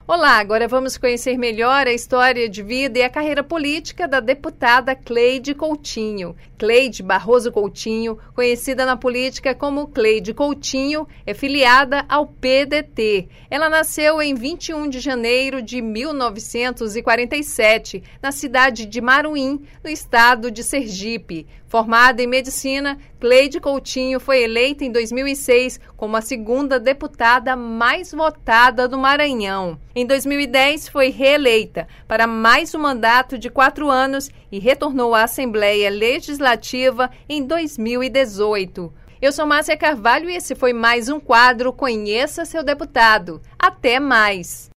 Olá, agora vamos conhecer melhor a história de vida e a carreira política da deputada Cleide Coutinho. Cleide Barroso Coutinho, conhecida na política como Cleide Coutinho, é filiada ao PDT. Ela nasceu em 21 de janeiro de 1947, na cidade de Maruim, no estado de Sergipe. Formada em medicina, Cleide Coutinho foi eleita em 2006 como a segunda deputada mais votada do Maranhão. Em 2010, foi reeleita para mais um mandato de 4 anos e retornou à Assembleia Legislativa em 2018. Eu sou Márcia Carvalho e esse foi mais um quadro Conheça Seu Deputado. Até mais!